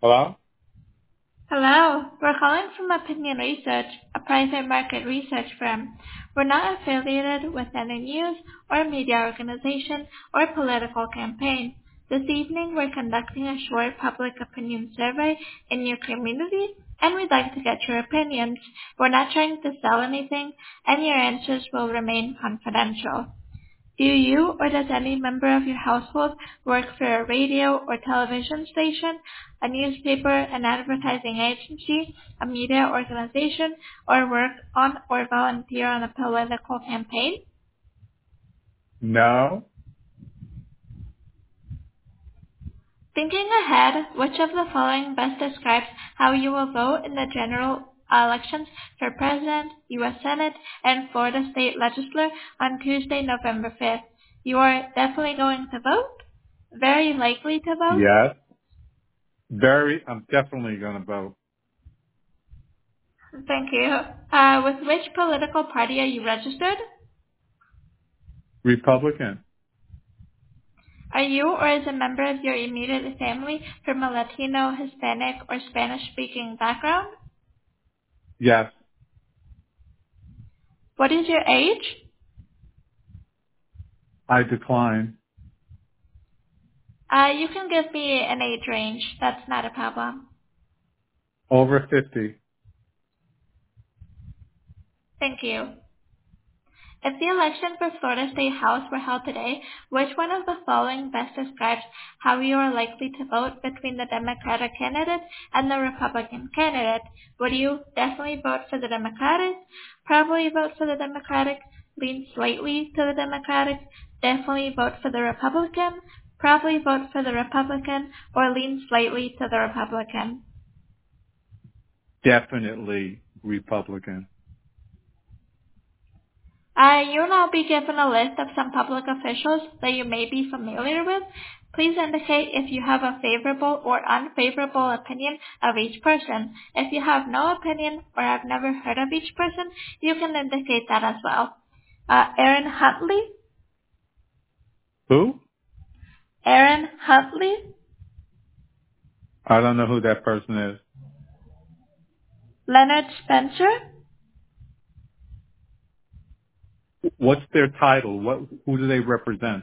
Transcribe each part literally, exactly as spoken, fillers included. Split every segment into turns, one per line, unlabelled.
Hello?
Hello, we're calling from Opinion Research, a private market research firm. We're not affiliated with any news or media organization or political campaign. This evening, we're conducting a short public opinion survey in your community, and we'd like to get your opinions. We're not trying to sell anything, and your answers will remain confidential. Do you or does any member of your household work for a radio or television station, a newspaper, an advertising agency, a media organization, or work on or volunteer on a political campaign?
No.
Thinking ahead, which of the following best describes how you will vote in the general elections for President, U S Senate, and Florida State Legislature on Tuesday, November fifth? You are definitely going to vote? Very likely to vote?
Yes. Very. I'm definitely going to vote.
Thank you. Uh, with which political party are you registered?
Republican.
Are you or is a member of your immediate family from a Latino, Hispanic, or Spanish-speaking background?
Yes.
What is your age?
I decline.
Uh, you can give me an age range. That's not a problem.
Over fifty.
Thank you. If the election for Florida State House were held today, which one of the following best describes how you are likely to vote between the Democratic candidate and the Republican candidate? Would you definitely vote for the Democratic, probably vote for the Democratic, lean slightly to the Democratic, definitely vote for the Republican, probably vote for the Republican, or lean slightly to the Republican?
Definitely Republican.
Uh, you will now be given a list of some public officials that you may be familiar with. Please indicate if you have a favorable or unfavorable opinion of each person. If you have no opinion or have never heard of each person, you can indicate that as well. Uh, Aaron Huntley,
Who?
Aaron Huntley,
I don't know who that person is.
Leonard Spencer.
What's their title? What? Who do they represent?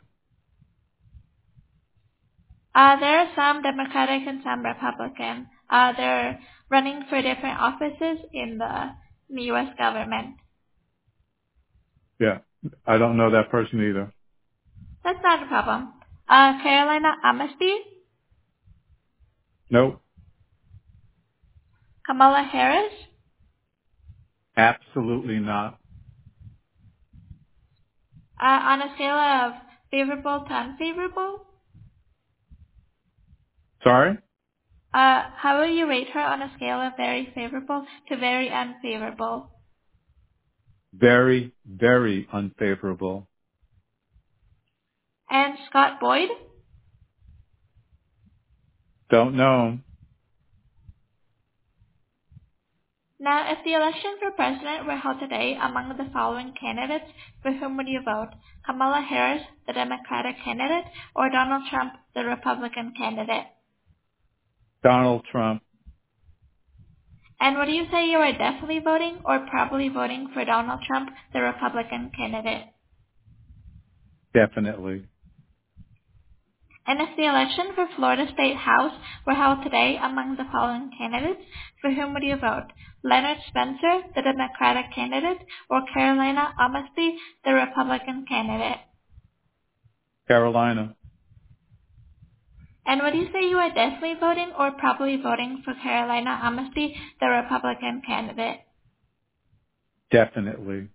Uh, there are some Democratic and some Republican. Uh, they're running for different offices in the, in the U S government.
Yeah. I don't know that person either.
That's not a problem. Uh, Carolina Amnesty,
Nope.
Kamala Harris,
Absolutely not.
uh, on a scale of favorable to unfavorable,
Sorry?
uh, how will you rate her on a scale of very favorable to very unfavorable?
Very, very unfavorable.
And Scott Boyd,
Don't know.
now if the election for president were held today among the following candidates, for whom would you vote? Kamala Harris, the Democratic candidate, or Donald Trump, the Republican candidate?
Donald Trump.
And would you say you are definitely voting or probably voting for Donald Trump, the Republican candidate?
Definitely.
And if the election for Florida State House were held today among the following candidates, for whom would you vote? Leonard Spencer, the Democratic candidate, or Carolina Amnesty, the Republican candidate?
Carolina.
And would you say you are definitely voting or probably voting for Carolina Amnesty, the Republican candidate?
Definitely.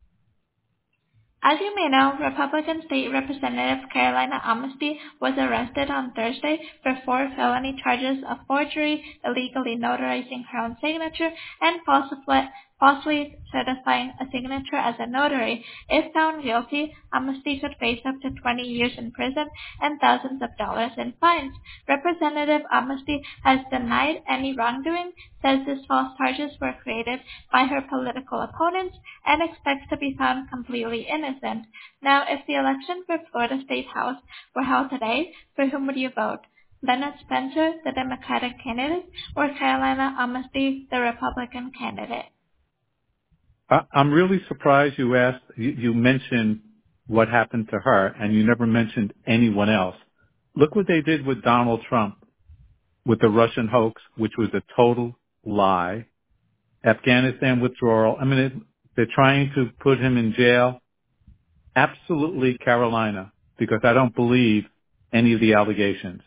As you may know, Republican State Representative Carolina Amnesty was arrested on Thursday for four felony charges of forgery, illegally notarizing her own signature, and falsify, falsely certifying a signature as a notary. If found guilty, Amnesty could face up to twenty years in prison and thousands of dollars in fines. Representative Amnesty has denied any wrongdoing, says these false charges were created by her political opponents, and expects to be found completely innocent. Now, if the election for Florida State House were held today, for whom would you vote? Leonard Spencer, the Democratic candidate, or Carolina Amnesty, the Republican candidate?
I, I'm really surprised you asked, you, you mentioned what happened to her and you never mentioned anyone else. Look what they did with Donald Trump with the Russian hoax, which was a total lie. Afghanistan withdrawal. I mean, it, they're trying to put him in jail. Absolutely Carolina, because I don't believe any of the allegations.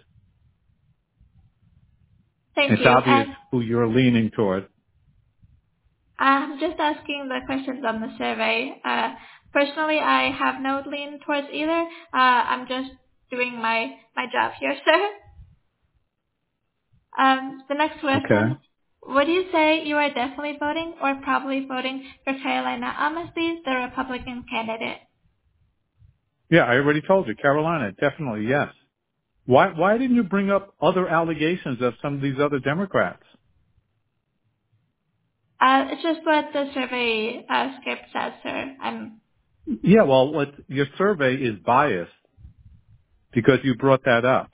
Thank
It's
you.
obvious
And
who you're leaning toward.
I'm just asking the questions on the survey. Uh, personally, I have no lean towards either. Uh, I'm just doing my, my job here, sir. Um, the next
Okay.
question. Would you say you are definitely voting or probably voting for Carolina Amnesty, the Republican candidate?
Yeah, I already told you. Carolina, definitely, yes. Why, why didn't you bring up other allegations of some of these other Democrats?
Uh, it's just what the survey uh, script says, sir. I'm
Yeah, well, what, your survey is biased because you brought that up.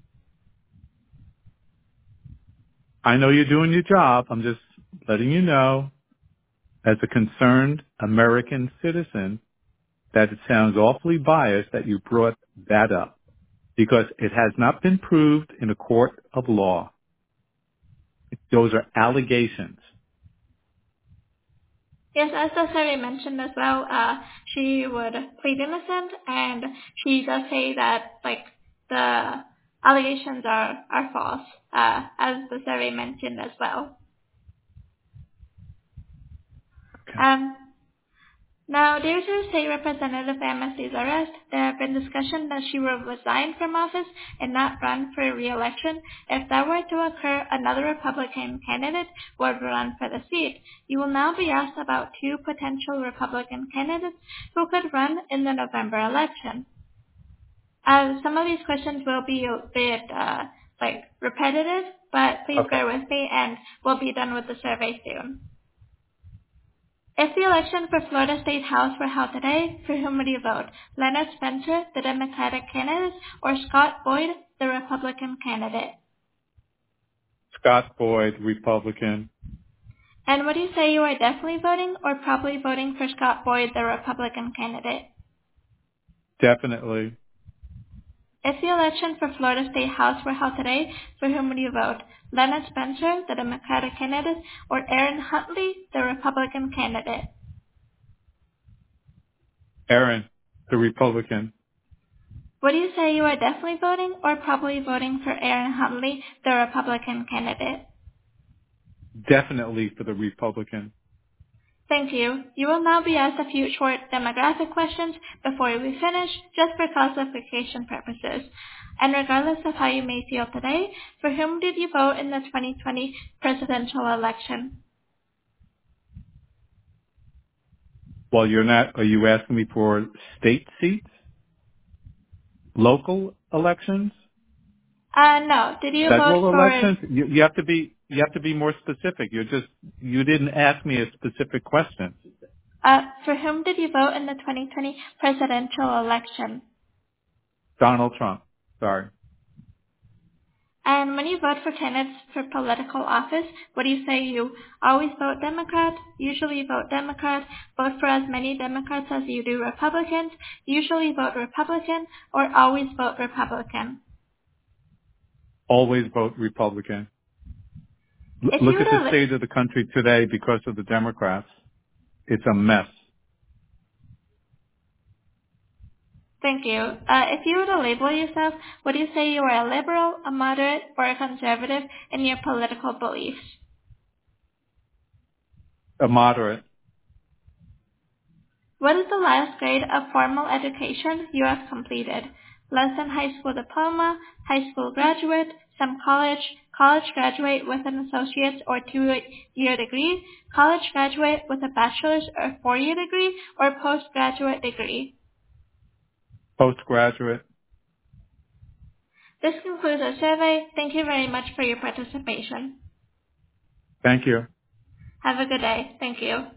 I know you're doing your job. I'm just letting you know, as a concerned American citizen, that it sounds awfully biased that you brought that up because it has not been proved in a court of law. Those are allegations.
Yes, as the survey mentioned as well, uh, she would plead innocent, and she does say that like the allegations are are false, uh, as the survey mentioned as well.
Okay.
Um, Now, due to State Representative Amnesty's arrest, there have been discussion that she will resign from office and not run for re-election. If that were to occur, another Republican candidate would run for the seat. You will now be asked about two potential Republican candidates who could run in the November election. Uh, some of these questions will be a bit uh, like repetitive, but please
Okay.
bear with me, and we'll be done with the survey soon. If the election for Florida State House were held today, for whom would you vote? Leonard Spencer, the Democratic candidate, or Scott Boyd, the Republican candidate?
Scott Boyd, Republican.
And would you say you are definitely voting or probably voting for Scott Boyd, the Republican candidate?
Definitely.
If the election for Florida State House were held today, for whom would you vote? Leonard Spencer, the Democratic candidate, or Aaron Huntley, the Republican candidate?
Aaron, the Republican.
Would you say you are definitely voting or probably voting for Aaron Huntley, the Republican candidate?
Definitely for the Republican.
Thank you. You will now be asked a few short demographic questions before we finish, just for classification purposes. And regardless of how you may feel today, for whom did you vote in the twenty twenty presidential election?
Well, you're not, are you asking me for state seats? Local elections?
Uh, no. Did you vote
Federal
for,
elections? You, you have to be, you have to be more specific. You're just, you didn't ask me a specific question.
uh, for whom did you vote in the twenty twenty presidential election?
Donald Trump. Sorry.
And when you vote for candidates for political office, what do you say? You always vote Democrat, usually vote Democrat, vote for as many Democrats as you do Republicans, usually vote Republican, or always vote Republican?
Always vote Republican. L-
If
look
you
at
would
the
have,
state of the country today because of the Democrats. It's a mess.
thank you. Uh, if you were to label yourself, would you say you are a liberal, a moderate, or a conservative in your political beliefs?
A moderate.
What is the last grade of formal education you have completed? Less than high school diploma, high school graduate, some college, college graduate with an associate's or two-year degree, college graduate with a bachelor's or four-year degree, or postgraduate degree.
Postgraduate.
This concludes our survey. Thank you very much for your participation.
Thank you.
Have a good day. Thank you.